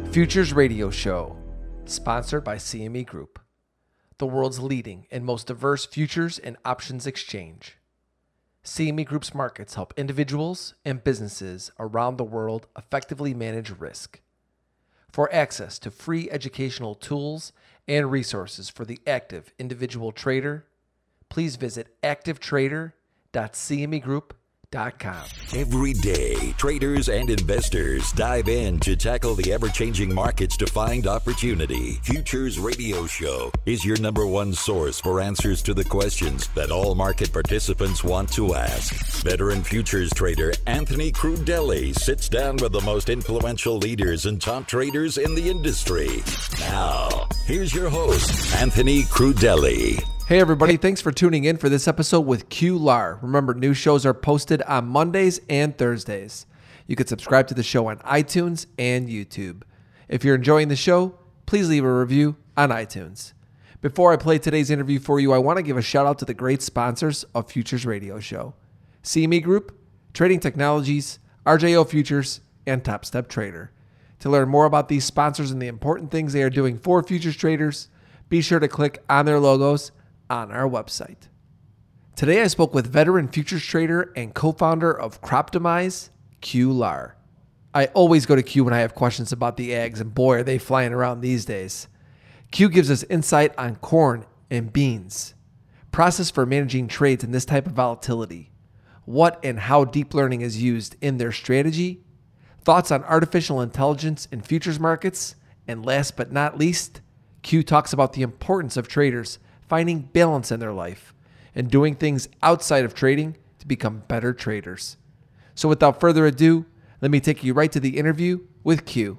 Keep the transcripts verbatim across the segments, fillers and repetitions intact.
Futures Radio Show, sponsored by C M E Group, the world's leading and most diverse futures and options exchange. C M E Group's markets help individuals and businesses around the world effectively manage risk. For access to free educational tools and resources for the active individual trader, please visit active trader dot c m e group dot com. Every day, traders and investors dive in to tackle the ever-changing markets to find opportunity. Futures Radio Show is your number one source for answers to the questions that all market participants want to ask. Veteran futures trader Anthony Crudele sits down with the most influential leaders and top traders in the industry. Now, here's your host, Anthony Crudele. Hey everybody, thanks for tuning in for this episode with Q L A R. Remember, new shows are posted on Mondays and Thursdays. You can subscribe to the show on iTunes and YouTube. If you're enjoying the show, please leave a review on iTunes. Before I play today's interview for you, I want to give a shout out to the great sponsors of Futures Radio Show: C M E Group, Trading Technologies, R J O Futures, and Top Step Trader. To learn more about these sponsors and the important things they are doing for futures traders, be sure to click on their logos on our website. Today I spoke with veteran futures trader and co-founder of Croptimize, Q L A R. I always go to Q when I have questions about the ags, and boy are they flying around these days. Q gives us insight on corn and beans, process for managing trades in this type of volatility, what and how deep learning is used in their strategy, thoughts on artificial intelligence in futures markets, and last but not least, Q talks about the importance of traders finding balance in their life and doing things outside of trading to become better traders. So without further ado, let me take you right to the interview with Q.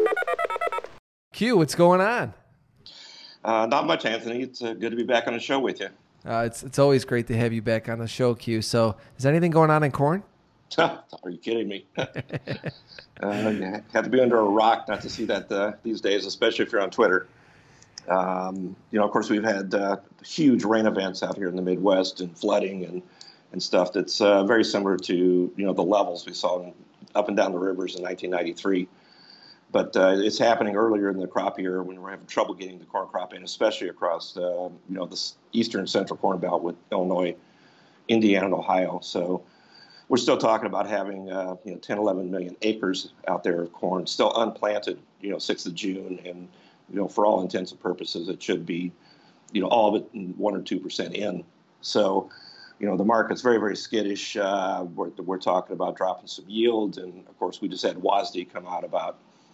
Q, what's going on? Uh, not much, Anthony. It's uh, good to be back on the show with you. Uh, it's it's always great to have you back on the show, Q. So is anything going on in corn? Are you kidding me? uh, you have to be under a rock not to see that uh, these days, especially if you're on Twitter. Um, you know, of course, we've had uh, huge rain events out here in the Midwest and flooding and, and stuff that's uh, very similar to, you know, the levels we saw in, up and down the rivers in nineteen ninety-three. But uh, it's happening earlier in the crop year when we're having trouble getting the corn crop in, especially across, uh, you know, the eastern central corn belt with Illinois, Indiana, and Ohio. So we're still talking about having, uh, you know, ten, eleven million acres out there of corn still unplanted, you know, sixth of June. And you know, for all intents and purposes, it should be, you know, all of it one or two percent in. So, you know, the market's very, very skittish. Uh, we're, we're talking about dropping some yield, and of course, we just had W A S D come out about,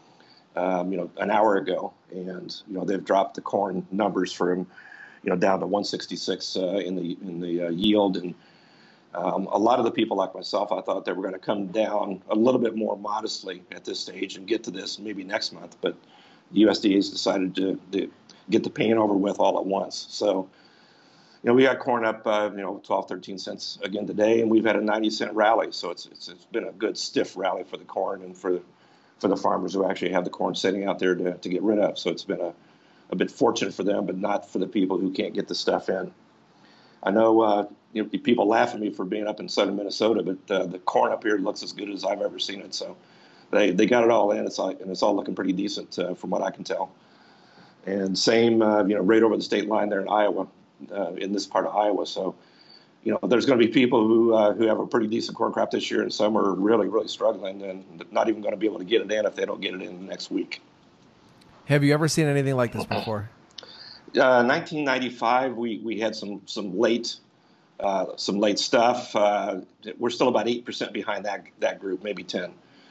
um, you know, an hour ago, and you know, they've dropped the corn numbers from, you know, down to one sixty-six uh, in the in the uh, yield, and um, a lot of the people like myself, I thought they were going to come down a little bit more modestly at this stage and get to this maybe next month, but U S D A has decided to, to get the pain over with all at once. So, you know, we got corn up, uh, you know, twelve, thirteen cents again today, and we've had a ninety cent rally. So it's, it's it's been a good stiff rally for the corn and for the, for the farmers who actually have the corn sitting out there to, to get rid of. So it's been a, a bit fortunate for them, but not for the people who can't get the stuff in. I know, uh, you know, people laugh at me for being up in southern Minnesota, but uh, the corn up here looks as good as I've ever seen it. So They they got it all in. It's like, and it's all looking pretty decent uh, from what I can tell. And same, uh, you know, right over the state line there in Iowa, uh, in this part of Iowa. So, you know, there's going to be people who uh, who have a pretty decent corn crop this year, and some are really, really struggling and not even going to be able to get it in if they don't get it in the next week. Have you ever seen anything like this before? Uh, nineteen ninety-five, we we had some some late uh, some late stuff. Uh, we're still about eight percent behind that that group, maybe ten.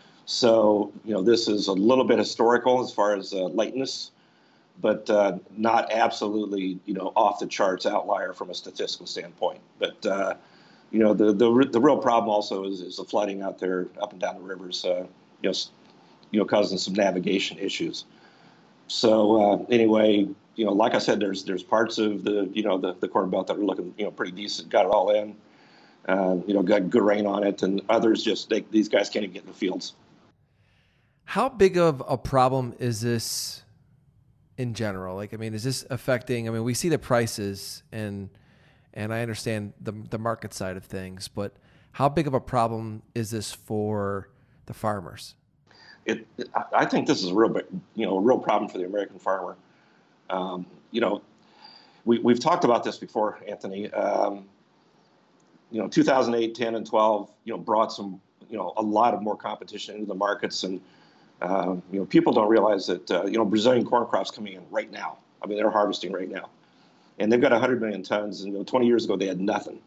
So, you know, this is a little bit historical as far as uh, lateness, but uh, not absolutely, you know, off the charts outlier from a statistical standpoint. But, uh, you know, the, the the real problem also is, is the flooding out there up and down the rivers, uh, you know, you know, causing some navigation issues. So uh, anyway, you know, like I said, there's there's parts of the, you know, the, the corn belt that are looking, you know, pretty decent, got it all in, uh, you know, got good rain on it, and others just, they, these guys can't even get in the fields. How big of a problem is this in general? Like, I mean, is this affecting, I mean, we see the prices and and I understand the the market side of things, but how big of a problem is this for the farmers? it, it I think this is a real, you know, a real problem for the American farmer. Um, you know, we, we've talked about this before, Anthony. Um, you know, two thousand eight, ten, and twelve, you know, brought some, you know, a lot of more competition into the markets. And, uh, you know, people don't realize that, uh, you know, Brazilian corn crop's coming in right now. I mean, they're harvesting right now. And they've got one hundred million tons. And, you know, twenty years ago, they had nothing.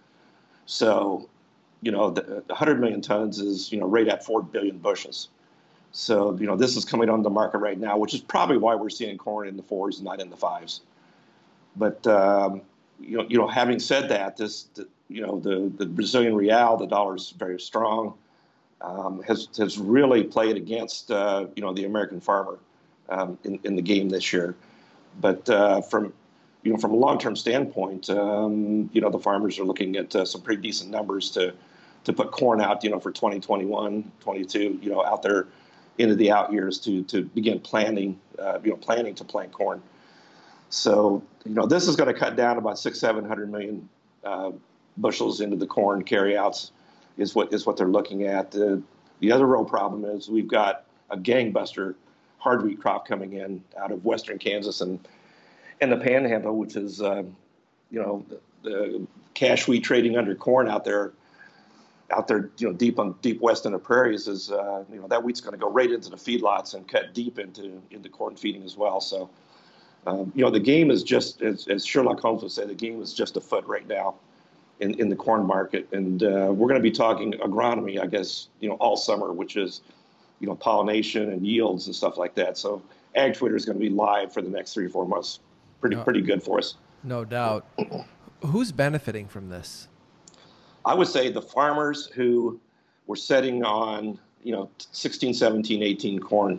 So, you know, the, the one hundred million tons is, you know, right at four billion bushels. So, you know, this is coming on the market right now, which is probably why we're seeing corn in the fours and not in the fives. But, um, you know, you know, having said that, this, the, you know, the, the Brazilian real, the dollar's very strong, um, has has really played against, uh, you know, the American farmer um, in, in the game this year. But uh, from, you know, from a long-term standpoint, um, you know, the farmers are looking at uh, some pretty decent numbers to to put corn out, you know, for twenty twenty-one, twenty-two, you know, out there into the out years to to begin planning, uh, you know, planning to plant corn. So, you know, this is going to cut down about six, seven hundred million uh, bushels into the corn carryouts, is what is what they're looking at. Uh, the other real problem is we've got a gangbuster hard wheat crop coming in out of western Kansas and and the Panhandle, which is, uh, you know, the, the cash wheat trading under corn out there. Out there, you know, deep on deep west in the prairies is, uh, you know, that wheat's going to go right into the feedlots and cut deep into into corn feeding as well. So, um, you know, the game is just, as, as Sherlock Holmes would say, the game is just afoot right now in, in the corn market. And uh, we're going to be talking agronomy, I guess, you know, all summer, which is, you know, pollination and yields and stuff like that. So, Ag Twitter is going to be live for the next three or four months. Pretty no, pretty good for us. No doubt. Who's benefiting from this? I would say the farmers who were setting on, you know, sixteen, seventeen, eighteen corn.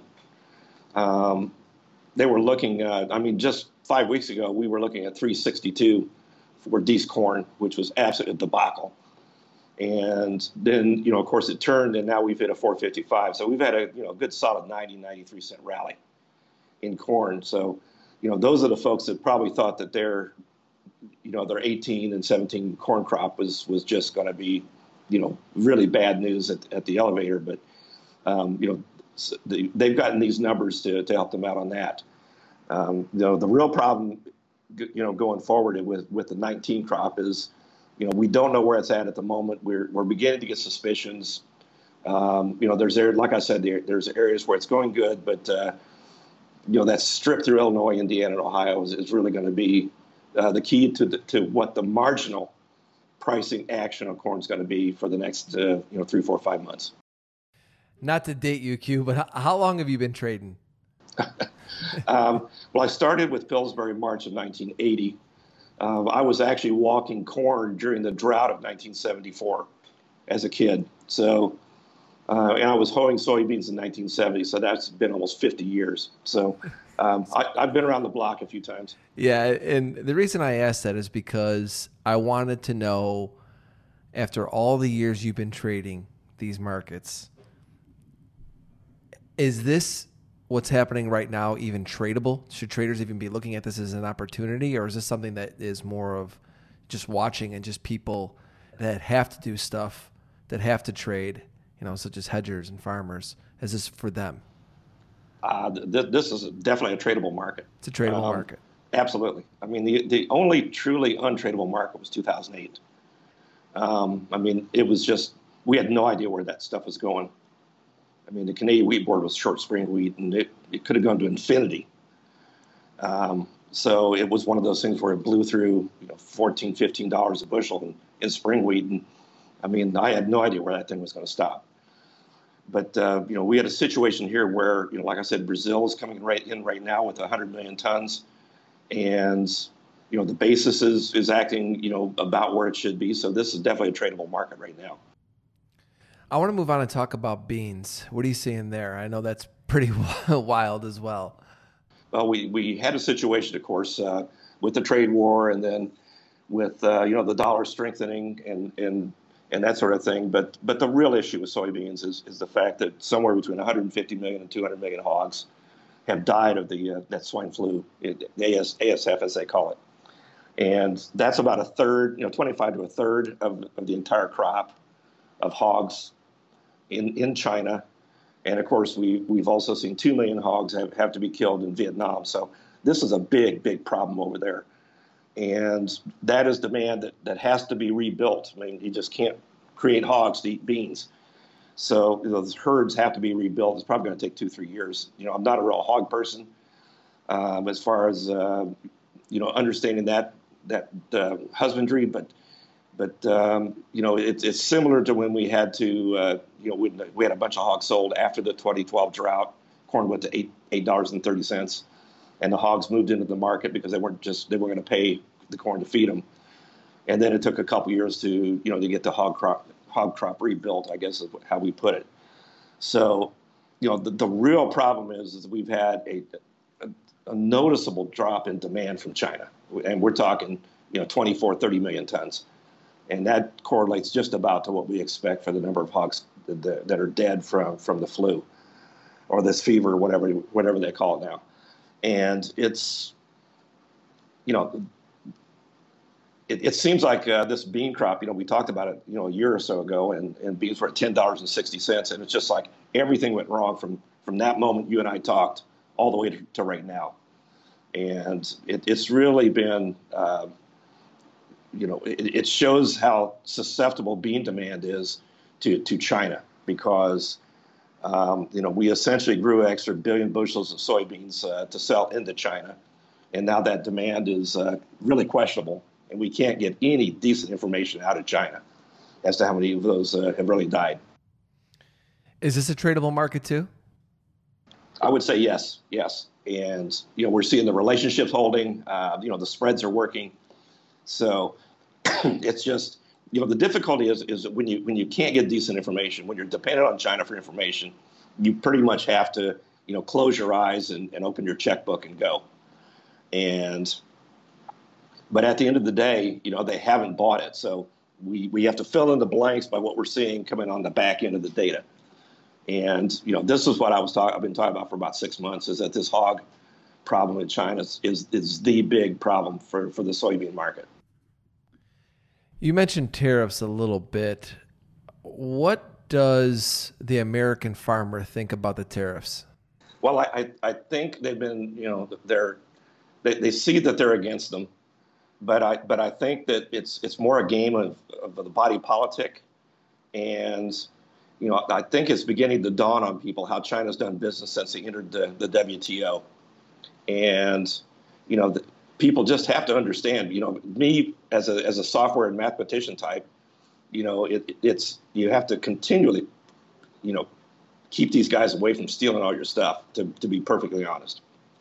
Um, they were looking at, I mean, just five weeks ago, we were looking at three sixty-two for D's corn, which was absolutely a debacle. And then, you know, of course it turned and now we've hit a four fifty-five. So we've had a, you know, good solid ninety, ninety-three cent rally in corn. So, you know, those are the folks that probably thought that their, you know, their eighteen and seventeen corn crop was was just going to be, you know, really bad news at, at the elevator. But, um, you know, the, they've gotten these numbers to, to help them out on that. Um, you know, the real problem, you know, going forward with, with the nineteen crop is, you know, we don't know where it's at at the moment. We're, we're beginning to get suspicions. Um, you know, there's, like I said, there, there's areas where it's going good, but, uh, you know, that strip through Illinois, Indiana, and Ohio is, is really going to be Uh, the key to the, to what the marginal pricing action on corn is going to be for the next, uh, you know, three, four, five months. Not to date you, Q, but how, how long have you been trading? um, well, I started with Pillsbury March of nineteen eighty. Uh, I was actually walking corn during the drought of nineteen seventy-four as a kid. So, uh, and I was hoeing soybeans in nineteen seventy. So that's been almost fifty years. So. Um, I, I've been around the block a few times. Yeah, and the reason I asked that is because I wanted to know, after all the years you've been trading these markets, is this what's happening right now even tradable? Should traders even be looking at this as an opportunity, or is this something that is more of just watching and just people that have to do stuff, that have to trade, you know, such as hedgers and farmers? Is this for them? Uh, th- this is definitely a tradable market. It's a tradable um, market. Absolutely. I mean, the the only truly untradable market was two thousand eight. Um, I mean, it was just, we had no idea where that stuff was going. I mean, the Canadian Wheat Board was short spring wheat, and it, it could have gone to infinity. Um, so it was one of those things where it blew through, you know, fourteen, fifteen dollars a bushel in, in spring wheat. And I mean, I had no idea where that thing was going to stop. But, uh, you know, we had a situation here where, you know, like I said, Brazil is coming right in right now with one hundred million tons. And, you know, the basis is, is acting, you know, about where it should be. So this is definitely a tradable market right now. I want to move on and talk about beans. What are you seeing there? I know that's pretty wild as well. Well, we, we had a situation, of course, uh, with the trade war and then with, uh, you know, the dollar strengthening and, and, and that sort of thing. But but the real issue with soybeans is, is the fact that somewhere between one hundred fifty million and two hundred million hogs have died of the uh, that swine flu, A S, A S F as they call it. And that's about a third, you know, twenty-five to a third of, of the entire crop of hogs in, in China. And of course, we, we've also seen two million hogs have, have to be killed in Vietnam. So this is a big, big problem over there. And that is demand that, that has to be rebuilt. I mean, you just can't create hogs to eat beans. So you know, those herds have to be rebuilt. It's probably going to take two, three years. You know, I'm not a real hog person um, as far as, uh, you know, understanding that, that uh, husbandry, but But, um, you know, it's, it's similar to when we had to, uh, you know, we, we had a bunch of hogs sold after the twenty twelve drought. Corn went to eight eight dollars and thirty cents, and the hogs moved into the market because they weren't just they weren't going to pay the corn to feed them. And then it took a couple years to, you know, to get the hog crop hog crop rebuilt, I guess is how we put it. So, you know, the, the real problem is is we've had a, a a noticeable drop in demand from China, and we're talking, you know, twenty-four, thirty million tons. And that correlates just about to what we expect for the number of hogs that, that are dead from, from the flu or this fever, whatever whatever they call it now. And it's, you know, it, it seems like uh, this bean crop, you know, we talked about it, you know, a year or so ago, and, and beans were at ten dollars and sixty cents. And it's just like everything went wrong from, from that moment you and I talked all the way to, to right now. And it, it's really been... Uh, You know, it, it shows how susceptible bean demand is to, to China because, um, you know, we essentially grew an extra billion bushels of soybeans uh, to sell into China. And now that demand is uh, really questionable. And we can't get any decent information out of China as to how many of those uh, have really died. Is this a tradable market too? I would say yes, yes. And, you know, we're seeing the relationships holding, uh, you know, the spreads are working. So it's just, you know, the difficulty is is that when you when you can't get decent information, when you're dependent on China for information, you pretty much have to, you know, close your eyes and, and open your checkbook and go. And but at the end of the day, you know, they haven't bought it. So we, we have to fill in the blanks by what we're seeing coming on the back end of the data. And, you know, this is what I was talking I've been talking about for about six months is that this hog problem in China is, is, is the big problem for, for the soybean market. You mentioned tariffs a little bit. What does the American farmer think about the tariffs? Well, I, I, I think they've been, you know, they're, they, they see that they're against them, but I, but I think that it's, it's more a game of, of the body politic. And, you know, I think it's beginning to dawn on people how China's done business since they entered the, the W T O. And, you know, the, people just have to understand, you know, me as a as a software and mathematician type, you know, it, it's you have to continually, you know, keep these guys away from stealing all your stuff, to, to be perfectly honest.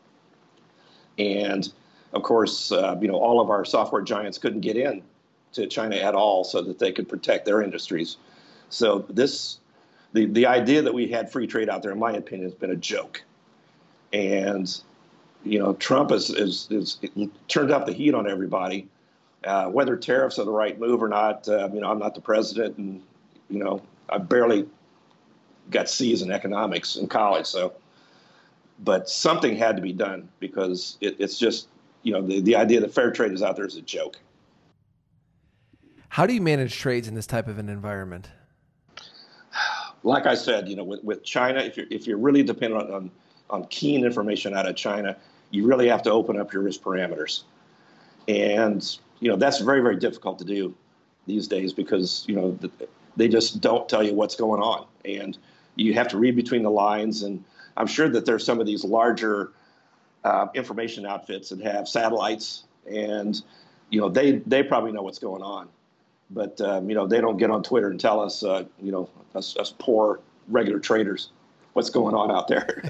And, of course, uh, you know, all of our software giants couldn't get in to China at all so that they could protect their industries. So this, the, the idea that we had free trade out there, in my opinion, has been a joke. And you know, Trump has is, is, is turned up the heat on everybody. Uh, whether tariffs are the right move or not, uh, you know, I'm not the president, and you know, I barely got C's in economics in college. So, but something had to be done because it, it's just, you know, the the idea that fair trade is out there is a joke. How do you manage trades in this type of an environment? Like I said, you know, with, with China, if you're if you're really dependent on, on on keen information out of China, you really have to open up your risk parameters. And, you know, that's very, very difficult to do these days because, you know, the, they just don't tell you what's going on. And you have to read between the lines. And I'm sure that there's some of these larger uh, information outfits that have satellites and, you know, they, they probably know what's going on. But, um, you know, they don't get on Twitter and tell us, uh, you know, us, us poor regular traders what's going on out there.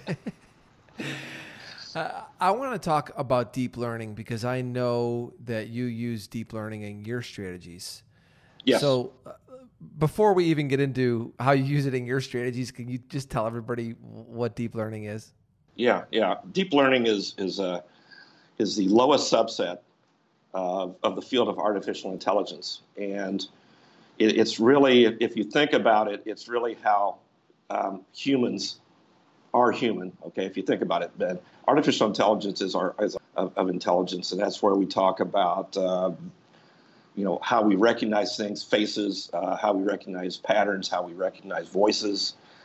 Uh, I want to talk about deep learning because I know that you use deep learning in your strategies. Yes. So uh, before we even get into how you use it in your strategies, can you just tell everybody what deep learning is? Yeah, yeah. Deep learning is is uh, is the lowest subset of, of the field of artificial intelligence, and it, it's really, if you think about it, it's really how um, humans are human. Okay, if you think about it, Ben, artificial intelligence is our is of, of intelligence, and that's where we talk about uh, you know, how we recognize things, faces, uh, how we recognize patterns, how we recognize voices,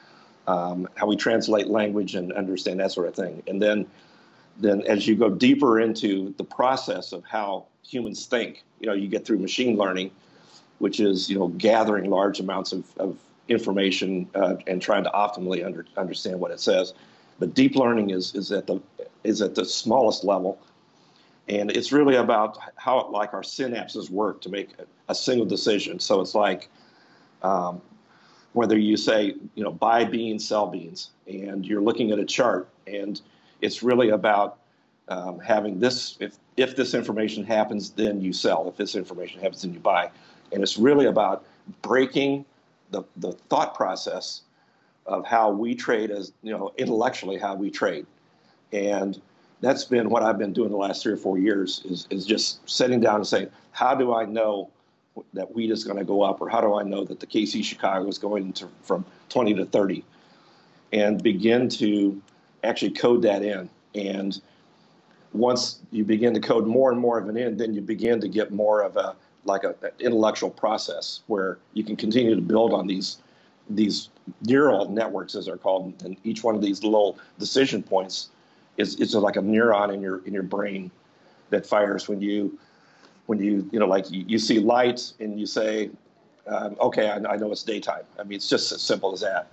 um, how we translate language and understand that sort of thing. And then, then as you go deeper into the process of how humans think, you know, you get through machine learning, which is, you know, gathering large amounts of, of information uh, and trying to optimally under, understand what it says. But deep learning is is at the is at the smallest level, and it's really about how like our synapses work to make a, a single decision. So it's like um, whether you say, you know, buy beans, sell beans, and you're looking at a chart, and it's really about um, having this. If if this information happens, then you sell. If this information happens, then you buy. And it's really about breaking the the thought process of how we trade, as you know, intellectually how we trade. And that's been what I've been doing the last three or four years is, is just sitting down and saying, how do I know that wheat is going to go up, or how do I know that the K C Chicago is going to from twenty to thirty, and begin to actually code that in. And once you begin to code more and more of it in, then you begin to get more of a like a, an intellectual process where you can continue to build on these these neural networks, as they're called, and each one of these little decision points is is like a neuron in your in your brain that fires when you when you you know like you, you see light and you say, um, okay, I, I know it's daytime. I mean, it's just as simple as that.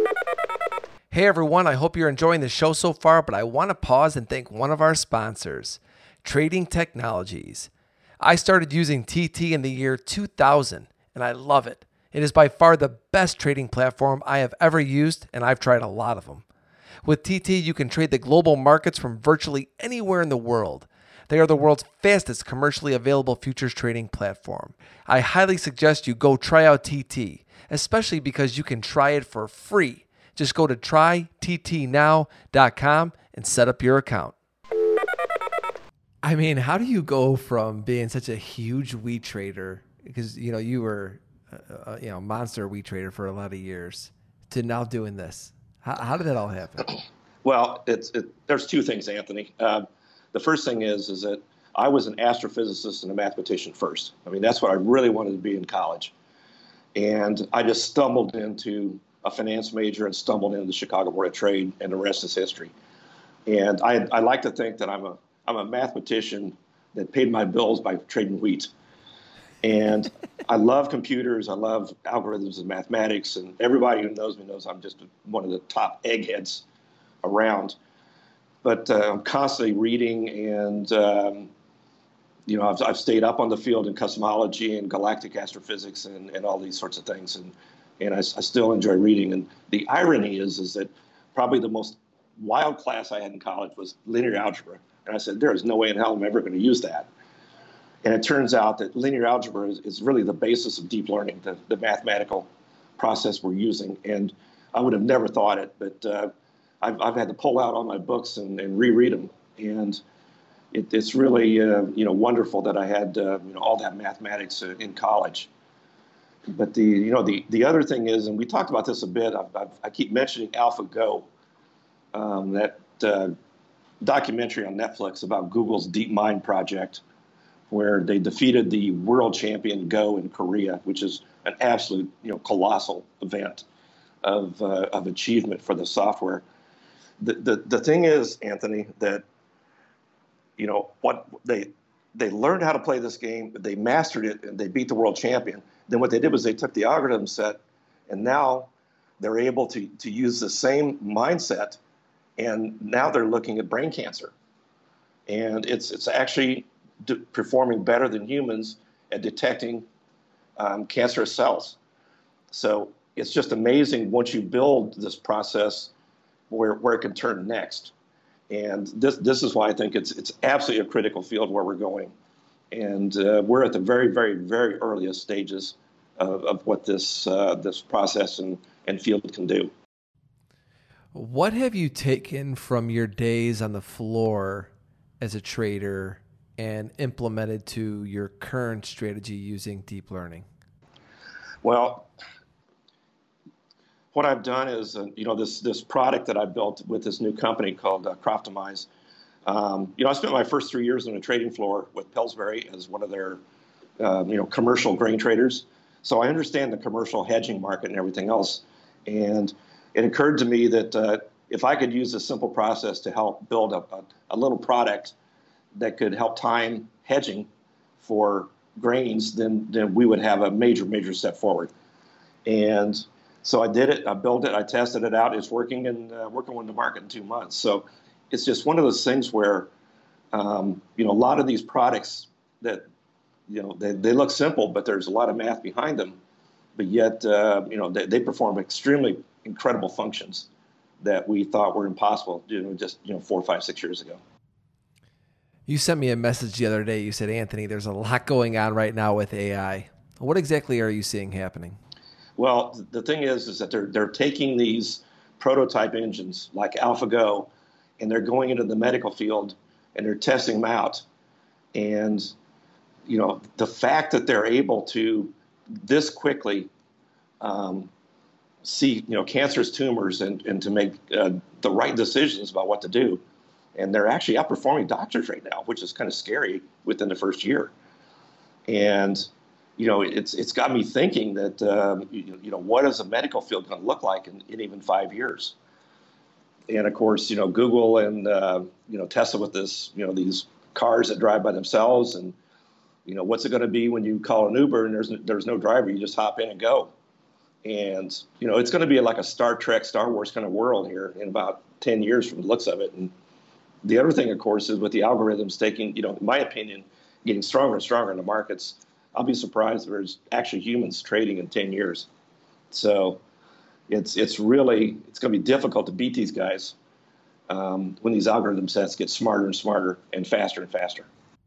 Hey everyone, I hope you're enjoying the show so far, but I want to pause and thank one of our sponsors, Trading Technologies. I started using T T in the year two thousand, and I love it. It is by far the best trading platform I have ever used, and I've tried a lot of them. With T T, you can trade the global markets from virtually anywhere in the world. They are the world's fastest commercially available futures trading platform. I highly suggest you go try out T T, especially because you can try it for free. Just go to try T T now dot com and set up your account. I mean, how do you go from being such a huge wheat trader, because you know you were Uh, you know, monster wheat trader for a lot of years, to now doing this? How, how did that all happen? Well, it's it, there's two things, Anthony. Uh, the first thing is is that I was an astrophysicist and a mathematician first. I mean, that's what I really wanted to be in college, and I just stumbled into a finance major and stumbled into the Chicago Board of Trade, and the rest is history. And I I like to think that I'm a I'm a mathematician that paid my bills by trading wheat. And I love computers. I love algorithms and mathematics. And everybody who knows me knows I'm just one of the top eggheads around. But uh, I'm constantly reading, and um, you know, I've, I've stayed up on the field in cosmology and galactic astrophysics and, and all these sorts of things. And and I, I still enjoy reading. And the irony is is that probably the most wild class I had in college was linear algebra. And I said, there is no way in hell I'm ever going to use that. And it turns out that linear algebra is, is really the basis of deep learning, the, the mathematical process we're using. And I would have never thought it, but uh, I've, I've had to pull out all my books and, and reread them. And it, it's really uh, you know wonderful that I had uh, you know all that mathematics in college. But the you know the the other thing is, and we talked about this a bit. I've, I've, I keep mentioning AlphaGo, um, that uh, documentary on Netflix about Google's DeepMind project, where they defeated the world champion Go in Korea, which is an absolute, you know, colossal event of uh, of achievement for the software. The, the the thing is, Anthony, that you know what they they learned how to play this game, they mastered it, and they beat the world champion. Then what they did was they took the algorithm set, and now they're able to to use the same mindset, and now they're looking at brain cancer, and it's it's actually performing better than humans at detecting um, cancerous cells. So it's just amazing once you build this process where, where it can turn next. And this this is why I think it's it's absolutely a critical field where we're going. And uh, we're at the very, very, very earliest stages of, of what this uh, this process and, and field can do. What have you taken from your days on the floor as a trader and implemented to your current strategy using deep learning? Well, what I've done is, uh, you know, this this product that I built with this new company called uh, Croftomize. Um, you know, I spent my first three years on the trading floor with Pillsbury as one of their, uh, you know, commercial grain traders. So I understand the commercial hedging market and everything else. And it occurred to me that uh, if I could use a simple process to help build a, a, a little product that could help time hedging for grains, then, then we would have a major, major step forward. And so I did it. I built it. I tested it out. It's working and uh, working on the market in two months. So it's just one of those things where, um, you know, a lot of these products that, you know, they, they look simple, but there's a lot of math behind them. But yet, uh, you know, they, they perform extremely incredible functions that we thought were impossible, you know, just, you know, four, five, six years ago. You sent me a message the other day. You said, Anthony, there's a lot going on right now with A I. What exactly are you seeing happening? Well, the thing is, is that they're they're taking these prototype engines like AlphaGo, and they're going into the medical field and they're testing them out. And, you know, the fact that they're able to this quickly um, see, you know, cancerous tumors and, and to make uh, the right decisions about what to do. And they're actually outperforming doctors right now, which is kind of scary within the first year. And, you know, it's it's got me thinking that, um, you, you know, what is a medical field going to look like in, in even five years? And, of course, you know, Google and, uh, you know, Tesla with this, you know, these cars that drive by themselves. And, you know, what's it going to be when you call an Uber and there's, there's no driver? You just hop in and go. And, you know, it's going to be like a Star Trek, Star Wars kind of world here in about ten years from the looks of it. And the other thing, of course, is with the algorithms taking, you know, in my opinion, getting stronger and stronger in the markets, I'll be surprised if there's actually humans trading in ten years. So it's it's really, it's going to be difficult to beat these guys um, when these algorithm sets get smarter and smarter and faster and faster.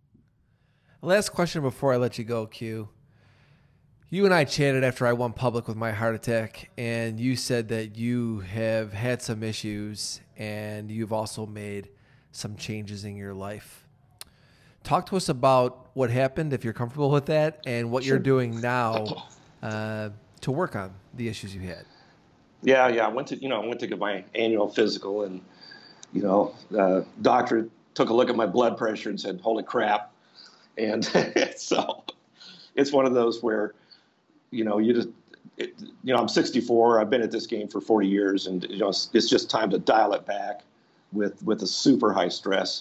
Last question before I let you go, Q. You and I chatted after I went public with my heart attack, and you said that you have had some issues and you've also made some changes in your life. Talk to us about what happened, if you're comfortable with that, and what Sure. you're doing now uh, to work on the issues you had. Yeah, yeah. I went to, you know, I went to get my annual physical, and, you know, uh, doctor took a look at my blood pressure and said, "Holy crap!" And so it's one of those where, you know, you just, it, you know, I'm sixty-four. I've been at this game for forty years, and you know, it's, it's just time to dial it back with with a super high stress.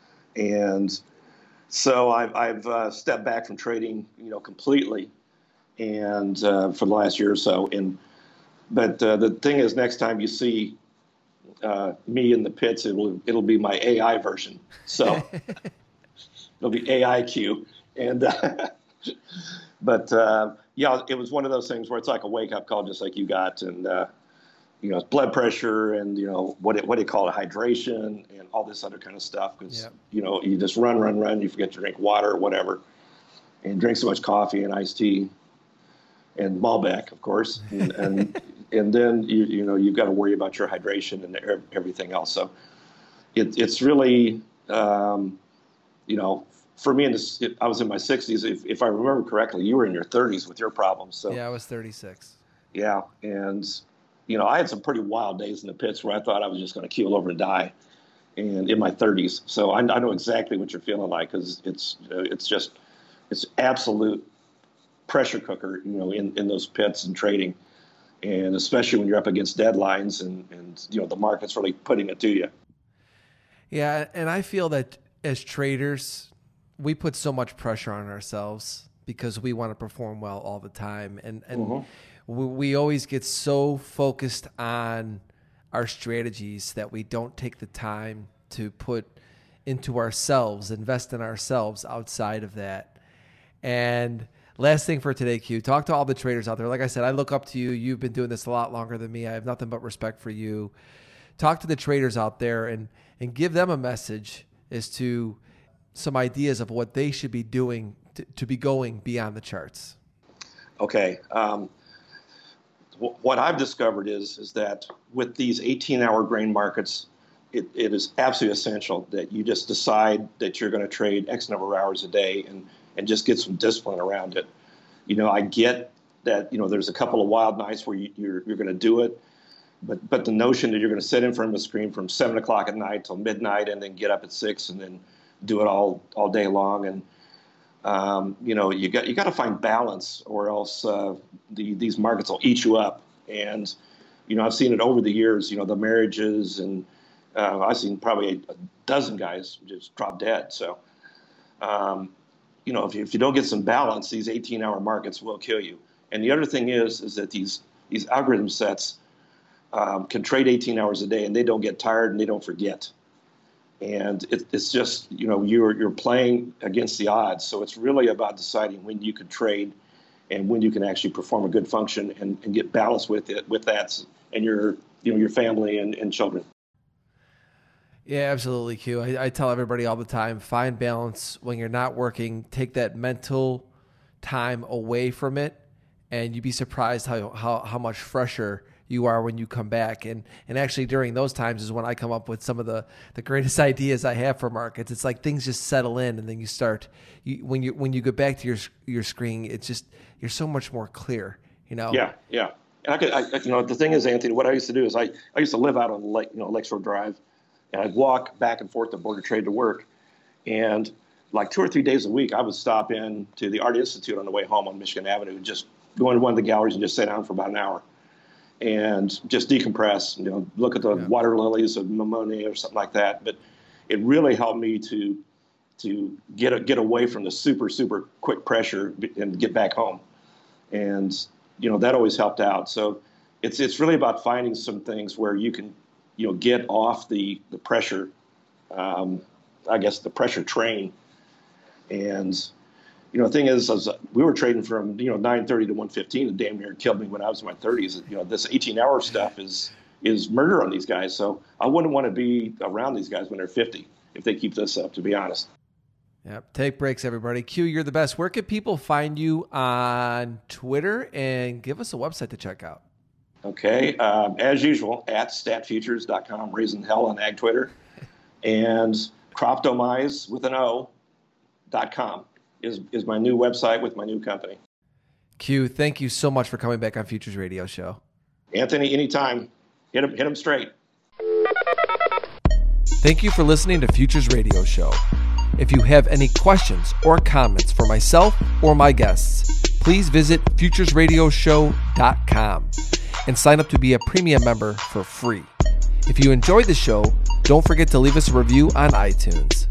And so I've I've uh, stepped back from trading, you know, completely, and uh, for the last year or so. And but uh, the thing is, next time you see uh, me in the pits, it'll it'll be my A I version. So it'll be A I Q. And uh, but uh, yeah, it was one of those things where it's like a wake up call, just like you got, and uh, you know, blood pressure, and you know what it, what do you call it, hydration, and all this other kind of stuff. Because Yep. you know, you just run, run, run. You forget to drink water or whatever, and drink so much coffee and iced tea, and Malbec, of course, and and, and then you you know you've got to worry about your hydration and everything else. So it, it's really um, you know. For me, in this, it, I was in my sixties. If, if I remember correctly, you were in your thirties with your problems. So Yeah, I was thirty-six. yeah, and you know, I had some pretty wild days in the pits where I thought I was just going to keel over and die, and in my thirties. So I, I know exactly what you're feeling like, because it's uh, it's just it's absolute pressure cooker, you know, in, in those pits and trading, and especially when you're up against deadlines and and you know the market's really putting it to you. Yeah, and I feel that as traders, we put so much pressure on ourselves because we want to perform well all the time. And, and Mhm. we, we always get so focused on our strategies that we don't take the time to put into ourselves, invest in ourselves outside of that. And last thing for today, Q, talk to all the traders out there. Like I said, I look up to you. You've been doing this a lot longer than me. I have nothing but respect for you. Talk to the traders out there and, and give them a message as to some ideas of what they should be doing to, to be going beyond the charts. Okay. Um, w- what I've discovered is is that with these eighteen-hour grain markets, it, it is absolutely essential that you just decide that you're going to trade X number of hours a day and, and just get some discipline around it. You know, I get that, you know, there's a couple of wild nights where you, you're, you're going to do it, but but the notion that you're going to sit in front of a screen from seven o'clock at night till midnight and then get up at six and then do it all all day long, and um, you know you got you got to find balance, or else uh, the these markets will eat you up. And you know, I've seen it over the years, you know, the marriages, and uh, I've seen probably a, a dozen guys just drop dead. So, um, you know, if you, if you don't get some balance, these eighteen hour markets will kill you. And the other thing is, is that these, these algorithm sets um, can trade eighteen hours a day, and they don't get tired and they don't forget. And it, it's just, you know, you're, you're playing against the odds. So it's really about deciding when you can trade and when you can actually perform a good function and, and get balance with it, with that and your, you know, your family and, and children. Yeah, absolutely, Q. I, I tell everybody all the time, find balance when you're not working. Take that mental time away from it, and you'd be surprised how how, how much fresher you are when you come back. And and actually during those times is when I come up with some of the, the greatest ideas I have for markets. It's like things just settle in, and then you start, you, when you when you get back to your your screen, it's just, you're so much more clear, you know? Yeah, yeah. And I could, I, you know, the thing is, Anthony, what I used to do is I, I used to live out on Lake, you know, Lakeshore Drive. And I'd walk back and forth to Board of Trade to work. And like two or three days a week, I would stop in to the Art Institute on the way home on Michigan Avenue, just go into one of the galleries and just sit down for about an hour and just decompress, you know, look at the yeah. water lilies of Monet or something like that. But it really helped me to to get a, get away from the super, super quick pressure and get back home. And, you know, that always helped out. So it's it's really about finding some things where you can, you know, get off the, the pressure, um, I guess the pressure train. And, you know, the thing is, is we were trading from, you know, nine thirty to one fifteen, and damn near killed me when I was in my thirties. You know, this eighteen hour stuff is, is murder on these guys. So I wouldn't want to be around these guys when they're fifty, if they keep this up, to be honest. Yep. Take breaks, everybody. Q, you're the best. Where can people find you on Twitter, and give us a website to check out? Okay, um, as usual, at stat futures dot com, raising hell on ag Twitter, and Croptomize with an O dot com is is my new website with my new company. Q, thank you so much for coming back on Futures Radio Show. Anthony, anytime. Hit him, hit him straight. Thank you for listening to Futures Radio Show. If you have any questions or comments for myself or my guests, please visit futures radio show dot com. and sign up to be a premium member for free. If you enjoyed the show, don't forget to leave us a review on iTunes.